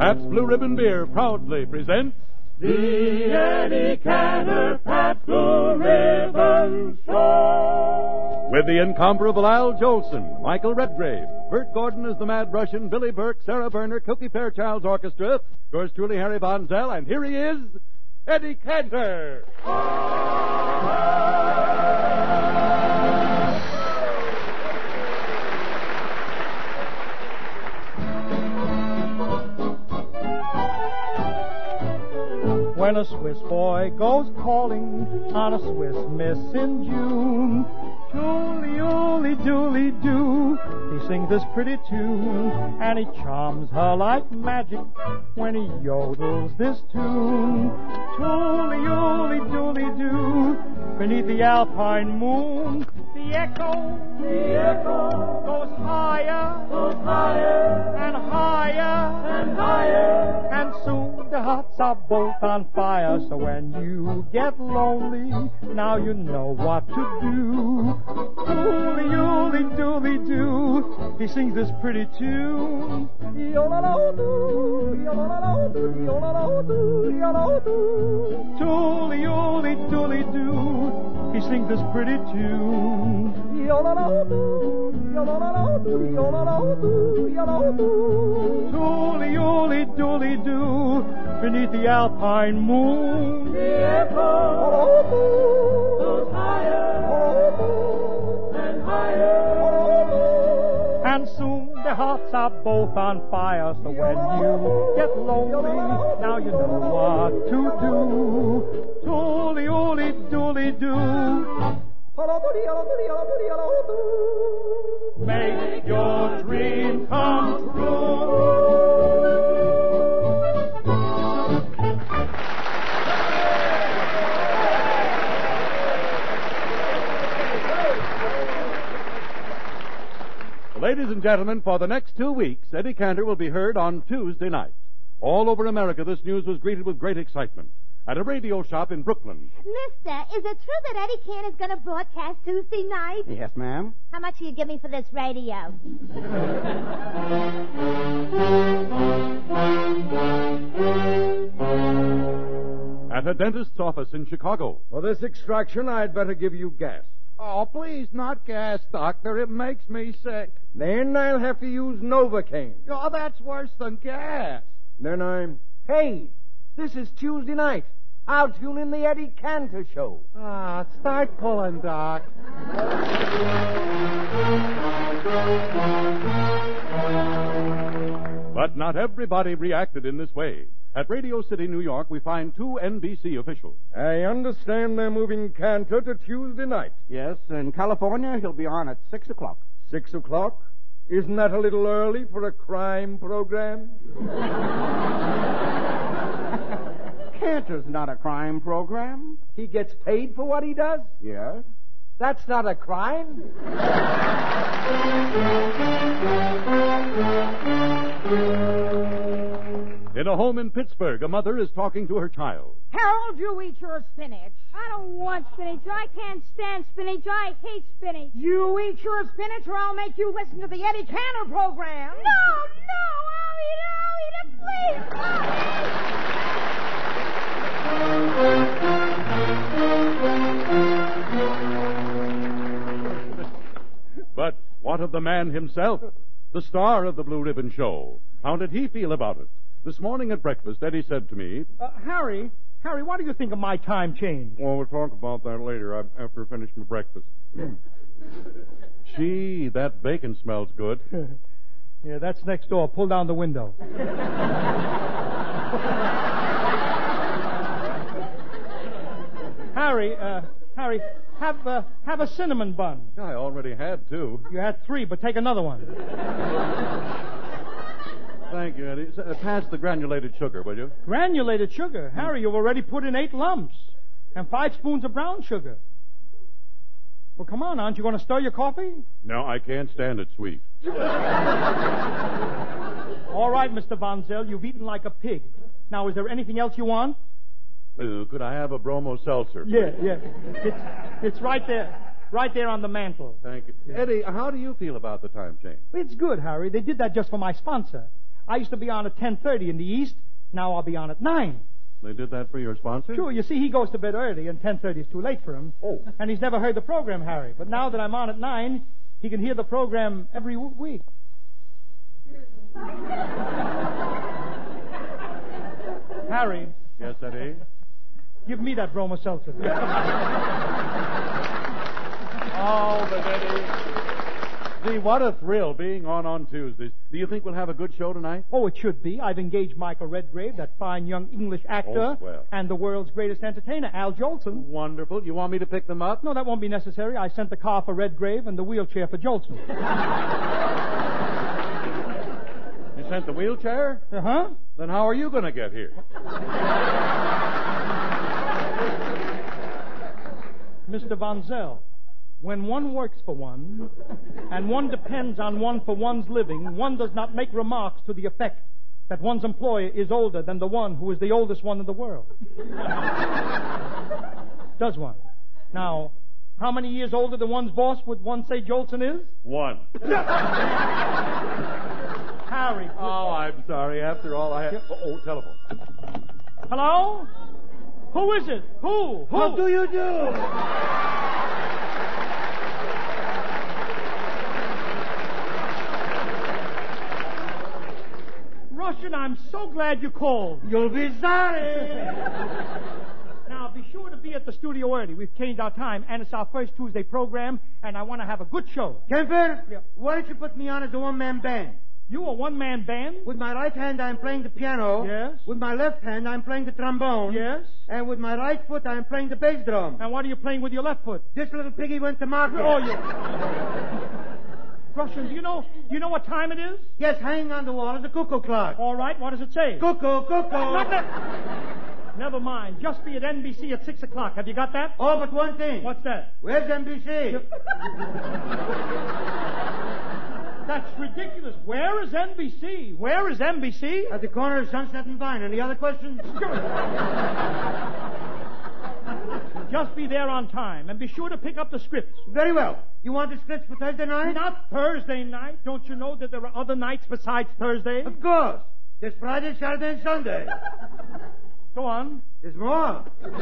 Pabst Blue Ribbon Beer proudly presents The Eddie Cantor Pabst Blue Ribbon Show. with the incomparable Al Jolson, Michael Redgrave, Bert Gordon as the Mad Russian, Billy Burke, Sarah Berner, Cookie Fairchild's Orchestra, yours truly, Harry Bonzell, and here he is, Eddie Cantor. When a Swiss boy goes calling on a Swiss miss in June, Julie-ooly-dooly-doo, he sings this pretty tune, and he charms her like magic when he yodels this tune. Julie-ooly-dooly-doo, beneath the alpine moon, the echo goes higher, and higher, and soon the hearts are both on fire. So when you get lonely, now you know what to do. Dooley-ooly-dooly-doo, he sings this pretty tune. Tooley-ooly-dooly-doo, he sings this pretty tune. Tooley-ooly-dooly-doo, beneath the alpine moon, the echo goes higher and higher, and soon their hearts are both on fire. So when you get lonely, now you know what to do. Tooley-ooly-dooly-doo, make your dream come true. Ladies and gentlemen, for the next 2 weeks, Eddie Cantor will be heard on Tuesday night. All over America, this news was greeted with great excitement. At a radio shop in Brooklyn. Mister, is it true that Eddie Cantor's going to broadcast Tuesday night? Yes, ma'am. How much will you give me for this radio? At a dentist's office in Chicago. For this extraction, I'd better give you gas. Oh, please, not gas, Doctor. It makes me sick. Then I'll have to use Novocaine. Oh, that's worse than gas. Then I'm... Hey, this is Tuesday night. I'll tune in the Eddie Cantor show. Start pulling, Doc. But not everybody reacted in this way. At Radio City, New York, we find 2 NBC officials. I understand they're moving Cantor to Tuesday night. Yes, in California, he'll be on at 6 o'clock. 6 o'clock? Isn't that a little early for a crime program? Cantor's not a crime program. He gets paid for what he does? Yes. That's not a crime. In a home in Pittsburgh, a mother is talking to her child. Harold, you eat your spinach. I don't want spinach. I can't stand spinach. I hate spinach. You eat your spinach or I'll make you listen to the Eddie Cantor program. No, I'll eat it, please. But what of the man himself? The star of the Blue Ribbon Show. How did he feel about it? This morning at breakfast, Eddie said to me... Harry, what do you think of my time change? Well, we'll talk about that later after I finish my breakfast. Gee, that bacon smells good. Yeah, that's next door. Pull down the window. Harry, have a cinnamon bun. I already had 2. You had 3, but take another one. Thank you, Eddie. Pass the granulated sugar, will you? Granulated sugar? Harry, you've already put in 8 lumps. And 5 spoons of brown sugar. Well, come on, aren't you going to stir your coffee? No, I can't stand it sweet. All right, Mr. Bonzell, you've eaten like a pig. Now, is there anything else you want? Could I have a bromo seltzer? Yeah. It's right there on the mantel. Thank you. Eddie, how do you feel about the time change? It's good, Harry. They did that just for my sponsor. I used to be on at 10:30 in the East. Now I'll be on at 9. They did that for your sponsor? Sure, you see, he goes to bed early, and 10:30 is too late for him. Oh. And he's never heard the program, Harry. But now that I'm on at 9, he can hear the program every week. Harry. Yes, Eddie? Give me that Bromo Seltzer. Oh, but Eddie. Gee, what a thrill being on Tuesdays. Do you think we'll have a good show tonight? Oh, it should be. I've engaged Michael Redgrave, that fine young English actor, and the world's greatest entertainer, Al Jolson. Wonderful. You want me to pick them up? No, that won't be necessary. I sent the car for Redgrave and the wheelchair for Jolson. You sent the wheelchair? Uh-huh. Then how are you going to get here? Mr. Von Zell, when one works for one, and one depends on one for one's living, one does not make remarks to the effect that one's employer is older than the one who is the oldest one in the world. Does one? Now, how many years older than one's boss would one say Jolson is? 1. Harry. Oh, I'm sorry. After all, I have... Oh, telephone. Hello? Who is it? Who? What do you do? Russian, I'm so glad you called. You'll be sorry. Now, be sure to be at the studio early. We've changed our time, and it's our first Tuesday program, and I want to have a good show. Kemper, Yeah. why don't you put me on as a one-man band? You a one-man band? With my right hand, I'm playing the piano. Yes. With my left hand, I'm playing the trombone. Yes. And with my right foot, I'm playing the bass drum. And what are you playing with your left foot? This little piggy went to market. Oh, you... Russian, do you know what time it is? Yes, hanging on the wall is a cuckoo clock. All right, what does it say? Cuckoo, cuckoo. Never mind. Just be at NBC at 6 o'clock. Have you got that? Oh, but one thing. What's that? Where's NBC? That's ridiculous. Where is NBC? Where is NBC? At the corner of Sunset and Vine. Any other questions? Just be there on time, and be sure to pick up the scripts. Very well. You want the scripts for Thursday night? Not Thursday night. Don't you know that there are other nights besides Thursday? Of course. There's Friday, Saturday, and Sunday. Go on. There's more.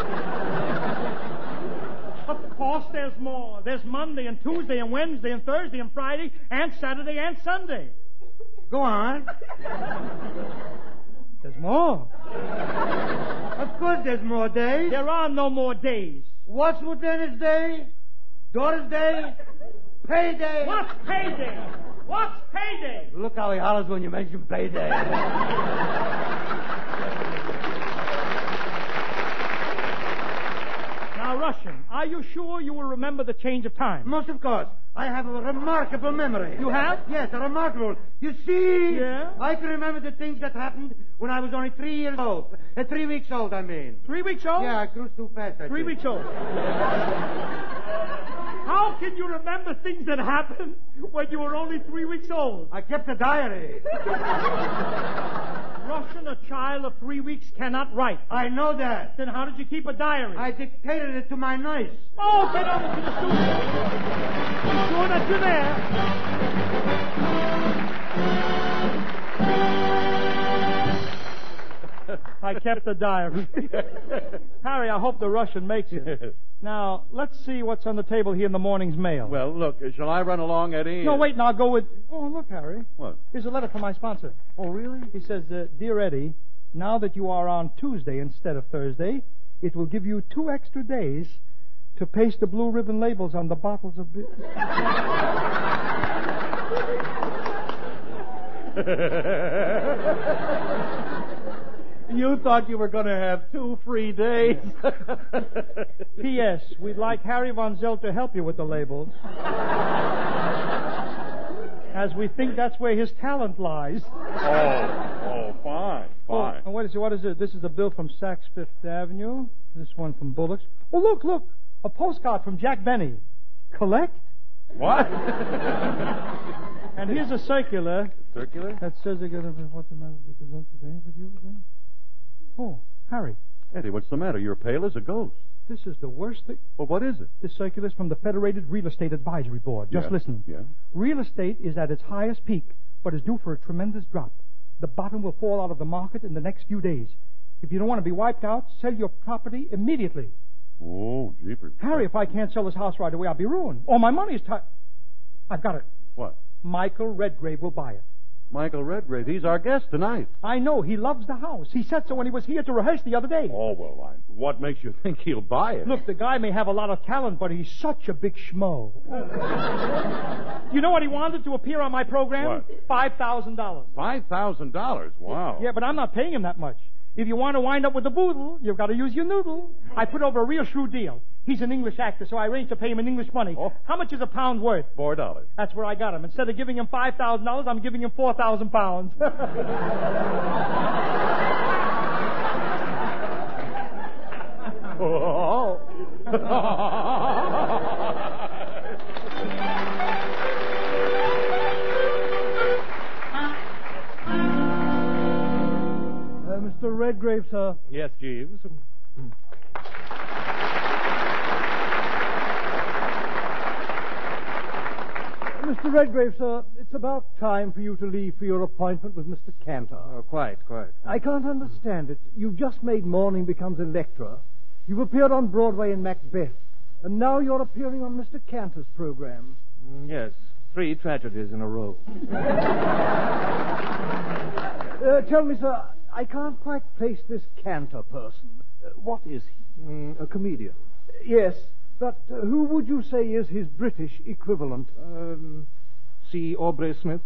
Of course there's more. There's Monday and Tuesday and Wednesday and Thursday and Friday and Saturday and Sunday. Go on. There's more. Of course there's more days. There are no more days. What's Wednesday? Daughter's Day? Payday? What's payday? What's payday? Look how he hollers when you mention payday. Now, Russian, are you sure you will remember the change of time? Most of course. I have a remarkable memory. You have? Yes, a remarkable. You see, Yeah? I can remember the things that happened when I was only 3 years old. 3 weeks old, I mean. 3 weeks old? Yeah, I cruised too fast, I 3 think. weeks old. How can you remember things that happened when you were only 3 weeks old? I kept a diary. Russian, a child of 3 weeks cannot write. I know that. Then how did you keep a diary? I dictated it to my nurse. Oh, get over to the studio. Be sure that you're there. I kept a diary. Harry, I hope the Russian makes it. Now, let's see what's on the table here in the morning's mail. Well, look, shall I run along, Eddie? No, wait, now I'll go with... Oh, look, Harry. What? Here's a letter from my sponsor. Oh, really? He says, Dear Eddie, now that you are on Tuesday instead of Thursday, it will give you 2 extra days to paste the blue ribbon labels on the bottles of beer. You thought you were going to have 2 free days. P.S. We'd like Harry Von Zell to help you with the labels, as we think that's where his talent lies. Oh, fine. Oh, and what is it? This is a bill from Saks Fifth Avenue. This one from Bullock's. Oh, look. A postcard from Jack Benny. Collect? What? And here's a circular. Circular? That says they're going to... What's the matter today with you? Oh, Harry. Eddie, what's the matter? You're pale as a ghost. This is the worst thing. Well, what is it? This circular is from the Federated Real Estate Advisory Board. Just listen. Yeah. Real estate is at its highest peak, but is due for a tremendous drop. The bottom will fall out of the market in the next few days. If you don't want to be wiped out, sell your property immediately. Oh, jeepers. Harry, if I can't sell this house right away, I'll be ruined. All my money's tied. I've got it. What? Michael Redgrave will buy it. Michael Redgrave. He's our guest tonight. I know. He loves the house. He said so when he was here to rehearse the other day. Oh, well, what makes you think he'll buy it? Look, the guy may have a lot of talent, but he's such a big schmo. You know what he wanted to appear on my program? What? $5,000. $5,000? Wow. Yeah, but I'm not paying him that much. If you want to wind up with a boodle, you've got to use your noodle. I put over a real shrewd deal. He's an English actor, so I arranged to pay him in English money. Oh. How much is a pound worth? $4. That's where I got him. Instead of giving him $5,000, I'm giving him 4,000 pounds. Oh. Mr. Redgrave, sir. Yes, Jeeves. Mr. Redgrave, sir, it's about time for you to leave for your appointment with Mr. Cantor. Quite. I can't understand it. You've just made Morning Becomes Electra. You've appeared on Broadway in Macbeth. And now you're appearing on Mr. Cantor's program. Yes, 3 tragedies in a row. Tell me, sir, I can't quite place this Cantor person. What is he? A comedian. Yes, but who would you say is his British equivalent? C. Aubrey Smith.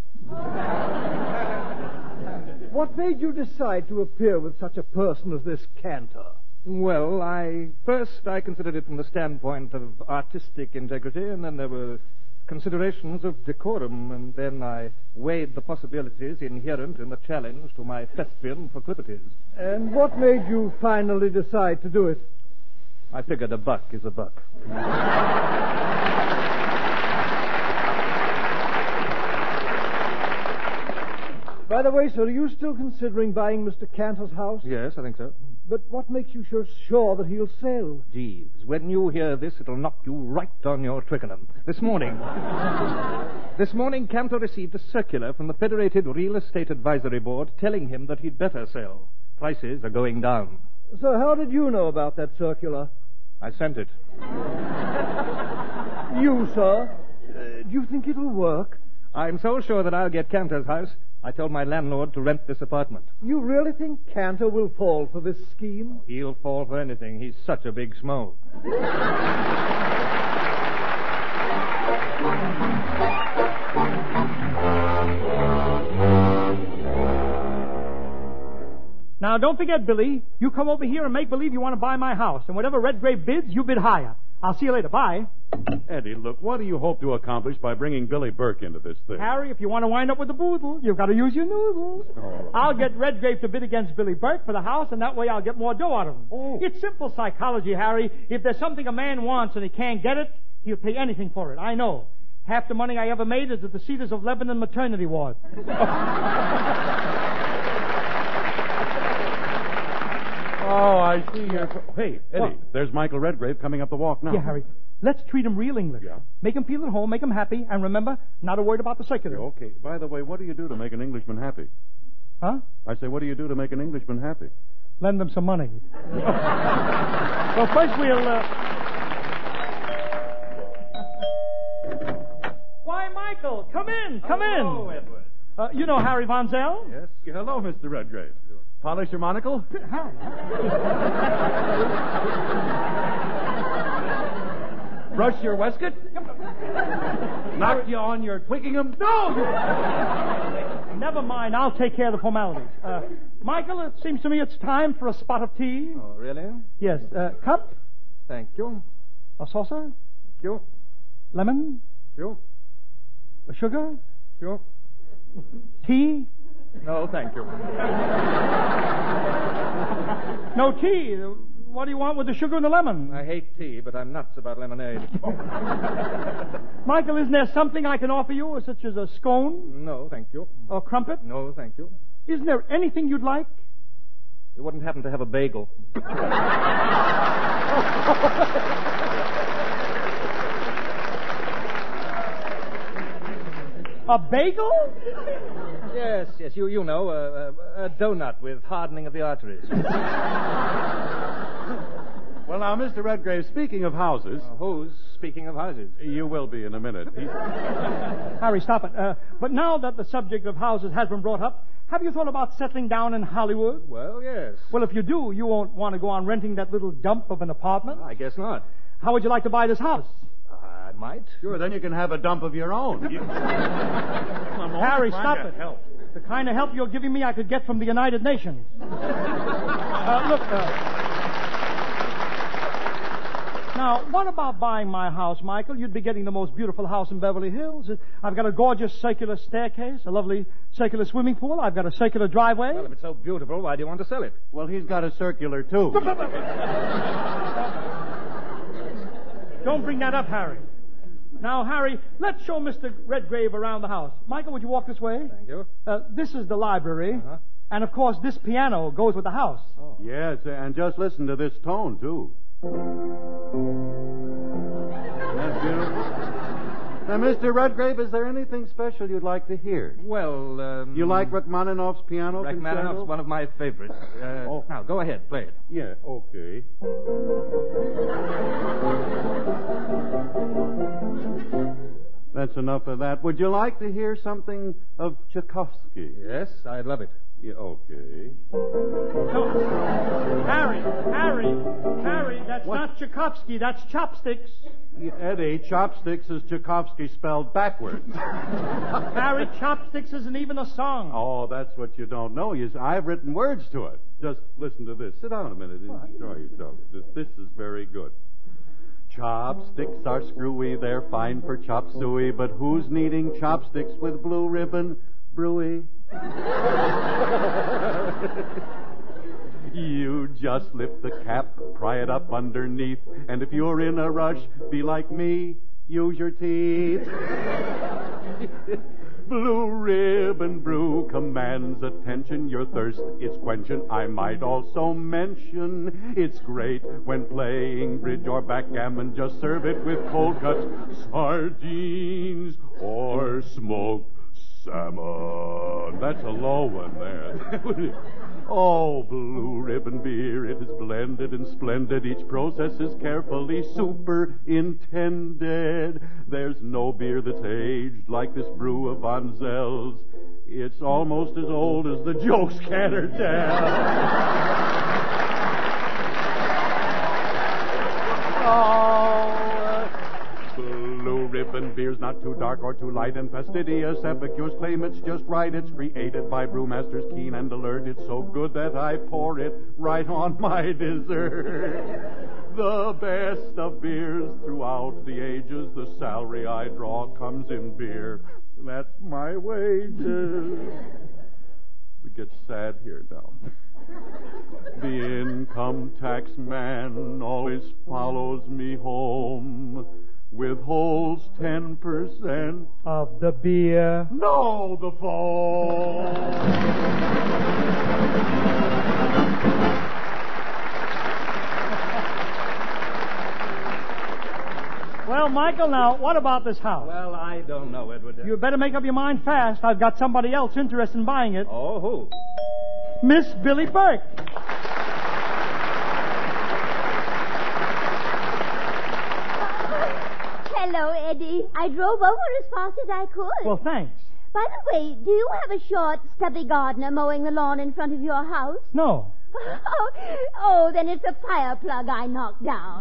What made you decide to appear with such a person as this Cantor? Well, I considered it from the standpoint of artistic integrity, and then there were considerations of decorum, and then I weighed the possibilities inherent in the challenge to my thespian proclivities. And what made you finally decide to do it? I figured a buck is a buck. By the way, sir, are you still considering buying Mr. Cantor's house? Yes, I think so. But what makes you so sure that he'll sell? Jeeves, when you hear this, it'll knock you right on your Twickenham. This morning, Cantor received a circular from the Federated Real Estate Advisory Board telling him that he'd better sell. Prices are going down. So how did you know about that circular? I sent it. You, sir? Do you think it'll work? I'm so sure that I'll get Cantor's house, I told my landlord to rent this apartment. You really think Cantor will fall for this scheme? He'll fall for anything. He's such a big schmo. Now, don't forget, Billy, you come over here and make believe you want to buy my house, and whatever Redgrave bids, you bid higher. I'll see you later. Bye. Eddie, look, what do you hope to accomplish by bringing Billy Burke into this thing? Harry, if you want to wind up with a boodle, you've got to use your noodles. Oh. I'll get Redgrave to bid against Billy Burke for the house, and that way I'll get more dough out of him. Oh. It's simple psychology, Harry. If there's something a man wants and he can't get it, he'll pay anything for it. I know. Half the money I ever made is at the Cedars of Lebanon maternity ward. Oh, I see you're... Hey, Eddie, What? there's Michael Redgrave coming up the walk now. Yeah, Harry. Let's treat him real English. Yeah. Make him feel at home, make him happy, and remember, not a word about the circular. Okay. By the way, what do you do to make an Englishman happy? Huh? I say, what do you do to make an Englishman happy? Lend them some money. Well, first we'll... Why, Michael, come in, come Hello, in. Edward. You know Harry Von Zell? Yes. Hello, Mr. Redgrave. Polish your monocle? Harry. Brush your waistcoat? Knock you on your Twickenham? No! Never mind, I'll take care of the formalities. Michael, it seems to me it's time for a spot of tea. Oh, really? Yes, cup, Thank you. a saucer, Thank you. lemon, Thank you. a sugar, Thank you. tea. No, thank you. No tea. What do you want with the sugar and the lemon? I hate tea, but I'm nuts about lemonade. Michael, isn't there something I can offer you, such as a scone No, thank you. or crumpet? No, thank you. Isn't there anything you'd like? You wouldn't happen to have a bagel. A bagel? Yes, you know, a donut with hardening of the arteries. Well, now, Mr. Redgrave, speaking of houses... Who's speaking of houses? You will be in a minute. Harry, stop it. But now that the subject of houses has been brought up, have you thought about settling down in Hollywood? Well, yes. Well, if you do, you won't want to go on renting that little dump of an apartment. I guess not. How would you like to buy this house? I might. Sure, then you can have a dump of your own. Harry, stop it. Help. The kind of help you're giving me I could get from the United Nations. Now, what about buying my house, Michael? You'd be getting the most beautiful house in Beverly Hills. I've got a gorgeous circular staircase, a lovely circular swimming pool. I've got a circular driveway. Well, if it's so beautiful, why do you want to sell it? Well, he's got a circular, too. Don't bring that up, Harry. Now, Harry, let's show Mr. Redgrave around the house. Michael, would you walk this way? Thank you. This is the library. Uh-huh. And, of course, this piano goes with the house. Oh. Yes, and just listen to this tone, too. That's beautiful. Now, Mr. Redgrave, is there anything special you'd like to hear? Well, You like Rachmaninoff's piano Rachmaninoff's concerto? one of my favorites. Now, go ahead, play it. Yeah, okay. That's enough of that. Would you like to hear something of Tchaikovsky? Yes, I'd love it. Yeah, okay. No. Harry, that's not Tchaikovsky, that's chopsticks. Eddie, chopsticks is Tchaikovsky spelled backwards. Harry, chopsticks isn't even a song. Oh, that's what you don't know. I've written words to it. Just listen to this. Sit down a minute and enjoy yourself. This is very good. Chopsticks are screwy, they're fine for chop suey, but who's needing chopsticks with blue ribbon? Brewy. You just lift the cap, pry it up underneath, and if you're in a rush, be like me, use your teeth. Blue Ribbon Brew commands attention. Your thirst is quenching. I might also mention it's great when playing bridge or backgammon. Just serve it with cold cuts, sardines, or smoked salmon. That's a low one there. Oh, Blue Ribbon beer, it is blended and splendid. Each process is carefully superintended. There's no beer that's aged like this brew of Von Zell's. It's almost as old as the jokes Cantor tell. Blue Ribbon beer's not too dark or too light, and fastidious epicures claim it's just right. It's created by brewmasters keen and alert. It's so good that I pour it right on my dessert. The best of beers throughout the ages. The salary I draw comes in beer. That's my wages. We get sad here now. The income tax man always follows me home. Withholds 10% of the beer. No, the phone. Well, Michael, now, what about this house? Well, I don't know, Edward. You better make up your mind fast. I've got somebody else interested in buying it. Oh, who? Miss Billy Burke. Hello, Eddie. I drove over as fast as I could. Well, thanks. By the way, do you have a short, stubby gardener mowing the lawn in front of your house? No. Oh, then it's a fire plug I knocked down.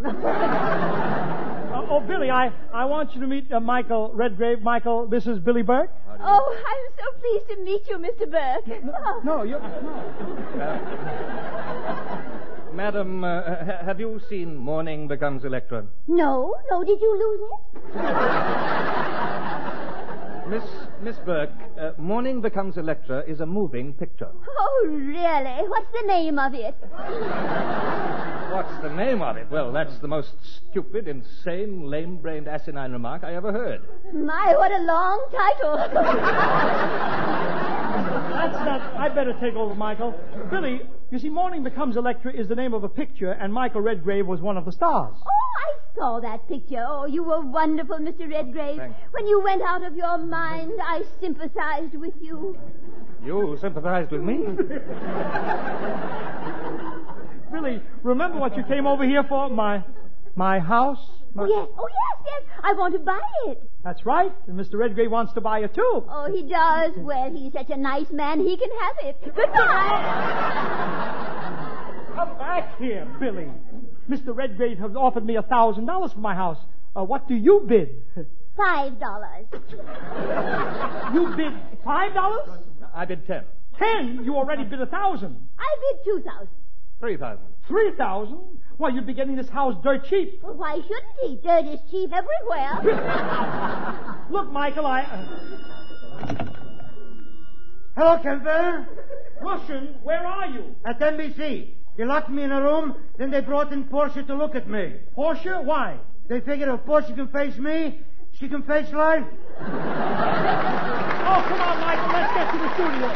Billy, I want you to meet Michael Redgrave. Michael, this is Billy Burke. Oh, I'm so pleased to meet you, Mr. Burke. No, you're... Madam, have you seen Morning Becomes Electra? No, did you lose it? Miss Burke, Morning Becomes Electra is a moving picture. Oh, really? What's the name of it? What's the name of it? Well, that's the most stupid, insane, lame-brained, asinine remark I ever heard. My, what a long title. That's not... I'd better take over, Michael. Billy, you see, Morning Becomes Electra is the name of a picture, and Michael Redgrave was one of the stars. Oh, I saw that picture. Oh, you were wonderful, Mr. Redgrave. Thanks. When you went out of your mind, I sympathized with you. You sympathized with me? Billy, remember what you came over here for? My house? Oh, yes. I want to buy it. That's right. And Mr. Redgrave wants to buy it, too. Oh, he does. Well, he's such a nice man, he can have it. Goodbye. Come back here, Billy. Mr. Redgrave has offered me $1,000 for my house. What do you bid? $5. You bid $5? I bid 10. 10? You already bid 1,000. I bid 2,000. 3,000. 3,000? Why, you'd be getting this house dirt cheap. Well, why shouldn't he? Dirt is cheap everywhere. Look, Michael, Hello, Kemper. Russian, where are you? At NBC. They locked me in a room, then they brought in Portia to look at me. Portia? Why? They figured if Portia can face me, she can face life. Oh, come on, Michael, let's get to the studio.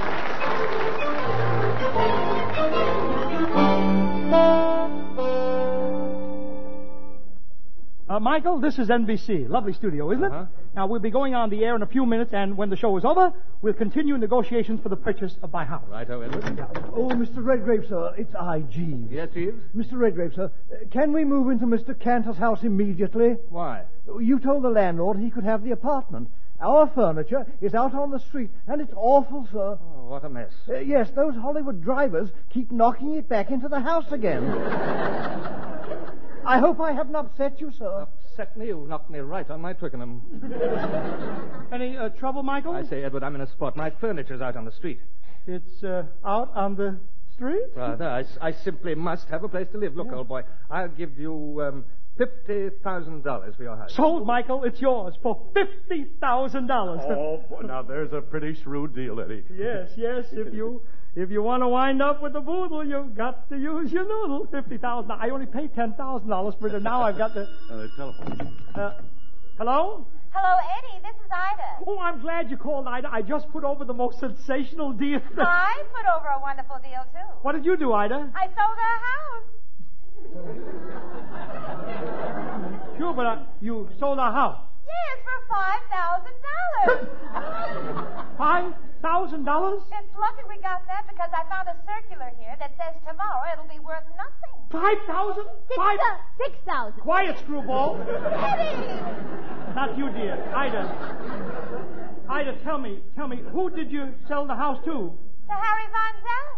Michael, this is NBC. Lovely studio, isn't it? Now, we'll be going on the air in a few minutes, and when the show is over, we'll continue negotiations for the purchase of my house. Righto, Edward. Yeah. Oh, Mr. Redgrave, sir, it's I, Jeeves. Yes, Jeeves? Mr. Redgrave, sir, can we move into Mr. Cantor's house immediately? Why? You told the landlord he could have the apartment. Our furniture is out on the street, and it's awful, sir. Oh, what a mess. Yes, those Hollywood drivers keep knocking it back into the house again. I hope I haven't upset you, sir. Upset me? You knocked me right on my Twickenham. Any trouble, Michael? I say, Edward, I'm in a spot. My furniture's out on the street. It's out on the street? Rather. I simply must have a place to live. Look, old boy, I'll give you $50,000 for your house. Sold, Michael. It's yours for $50,000. Oh, boy, now there's a pretty shrewd deal, Eddie. Yes. If you want to wind up with the boodle, you've got to use your noodle. $50,000. I only paid $10,000 for it, and now I've got the Telephone. Hello? Hello, Eddie. This is Ida. Oh, I'm glad you called, Ida. I just put over the most sensational deal. I put over a wonderful deal, too. What did you do, Ida? I sold our house. Sure, but you sold our house. Yes, for $5,000. $5,000? It's lucky we got that because I found a circular here that says tomorrow it'll be worth nothing. 5,000? 6,000. Quiet, screwball. Eddie! Not you, dear. Ida, tell me, who did you sell the house to? To Harry Von Zell.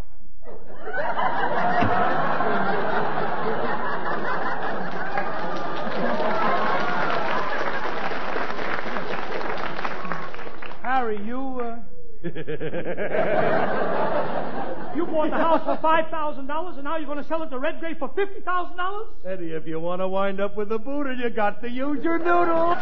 Harry, you bought the house for $5,000, and now you're going to sell it to Redgrave for $50,000? Eddie, if you want to wind up with a booter, you got to use your noodle.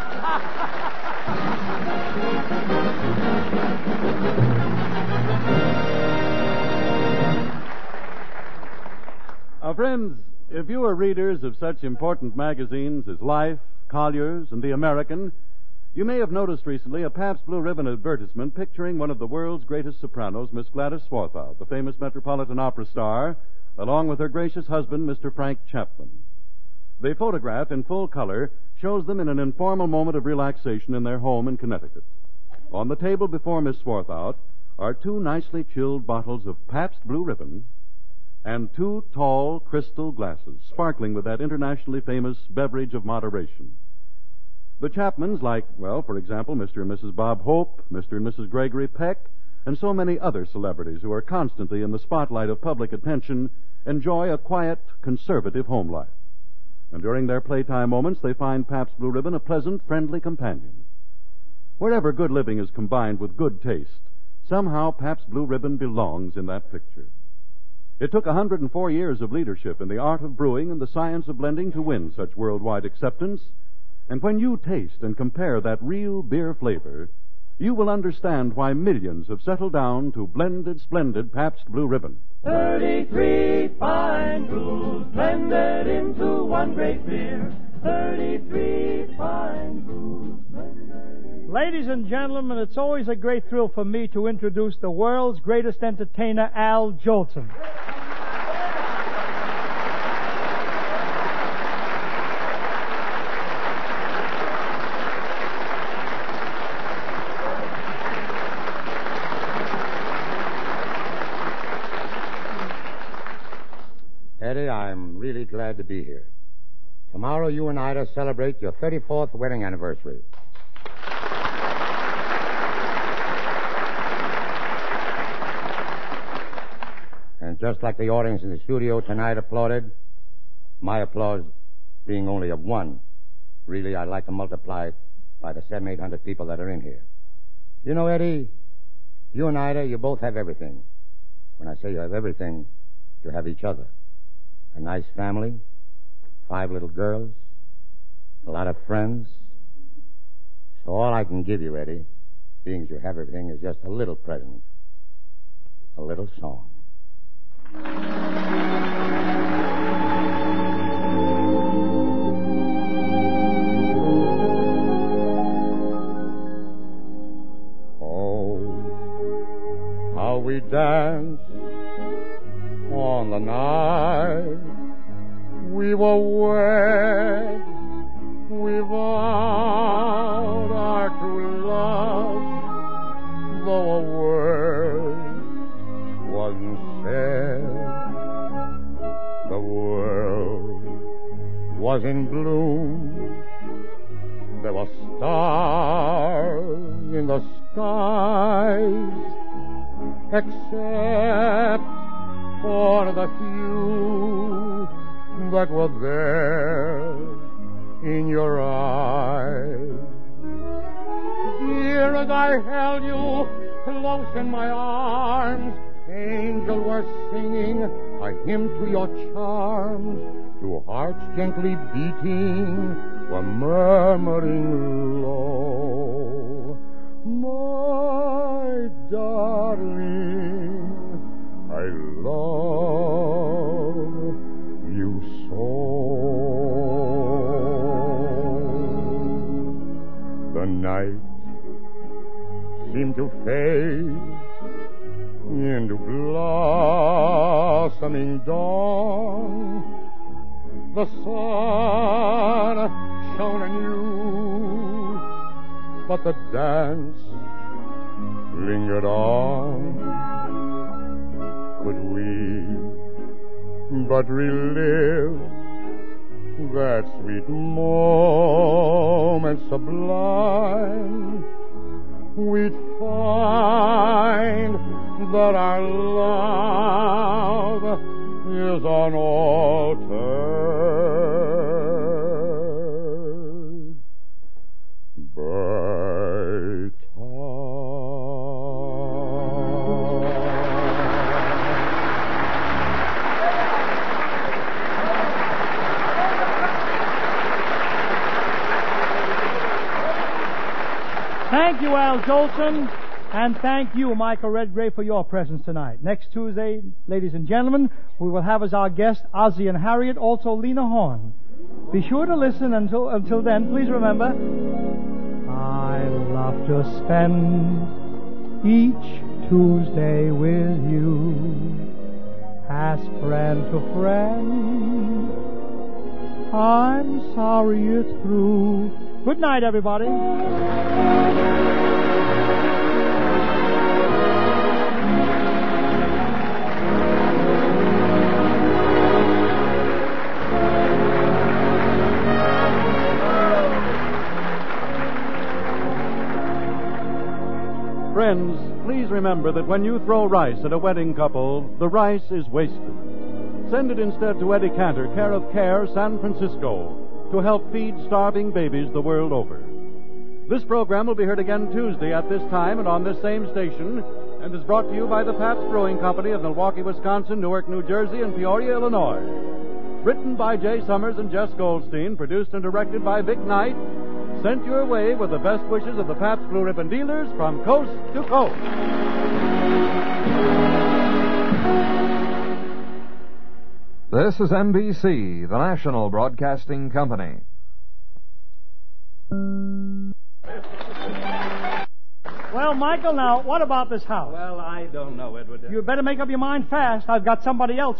Friends, if you are readers of such important magazines as Life, Collier's, and The American, you may have noticed recently a Pabst Blue Ribbon advertisement picturing one of the world's greatest sopranos, Miss Gladys Swarthout, the famous Metropolitan Opera star, along with her gracious husband, Mr. Frank Chapman. The photograph, in full color, shows them in an informal moment of relaxation in their home in Connecticut. On the table before Miss Swarthout are 2 nicely chilled bottles of Pabst Blue Ribbon and 2 tall crystal glasses, sparkling with that internationally famous beverage of moderation. The Chapmans, like, well, for example, Mr. and Mrs. Bob Hope, Mr. and Mrs. Gregory Peck, and so many other celebrities who are constantly in the spotlight of public attention, enjoy a quiet, conservative home life. And during their playtime moments, they find Pabst Blue Ribbon a pleasant, friendly companion. Wherever good living is combined with good taste, somehow Pabst Blue Ribbon belongs in that picture. It took 104 years of leadership in the art of brewing and the science of blending to win such worldwide acceptance. And when you taste and compare that real beer flavor, you will understand why millions have settled down to blended, splendid Pabst Blue Ribbon. 33 fine brews blended into one great beer. 33 fine brews blended. Ladies and gentlemen, it's always a great thrill for me to introduce the world's greatest entertainer, Al Jolson. I'm really glad to be here. Tomorrow you and Ida celebrate your 34th wedding anniversary. And just like the audience in the studio tonight applauded, my applause being only of one, really I'd like to multiply it by the 700-800 people that are in here. You know, Eddie, you and Ida, you both have everything. When I say you have everything, you have each other. A nice family, 5 little girls, a lot of friends. So all I can give you, Eddie, being as you have everything, is just a little present. A little song. Oh, how we danced on the night we were wed. We vowed our true love, though a word wasn't said. The world was in bloom. There were stars in the skies, except for the few that were there in your eyes. Dear, as I held you close in my arms, angels were singing a hymn to your charms. Two hearts gently beating were murmuring low, my darling, I love you so. The night seemed to fade into blossoming dawn. The sun shone anew, but the dance lingered on. Could we but relive that sweet moment sublime, we'd find that our love is unaltered by Thank you, Al Jolson, and thank you, Michael Redgrave, for your presence tonight. Next Tuesday, ladies and gentlemen, we will have as our guest Ozzie and Harriet, also Lena Horne. Be sure to listen until then. Please remember, I love to spend each Tuesday with you, as friend to friend. I'm sorry it's through. Good night, everybody. Friends, please remember that when you throw rice at a wedding couple, the rice is wasted. Send it instead to Eddie Cantor, care of CARE, San Francisco, to help feed starving babies the world over. This program will be heard again Tuesday at this time and on this same station, and is brought to you by the Pabst Brewing Company of Milwaukee, Wisconsin, Newark, New Jersey, and Peoria, Illinois. Written by Jay Summers and Jess Goldstein, produced and directed by Vic Knight, sent your way with the best wishes of the Pabst Blue Ribbon dealers from coast to coast. This is NBC, the national broadcasting company. Well, Michael, now, what about this house? Well, I don't know, Edward. You better make up your mind fast. I've got somebody else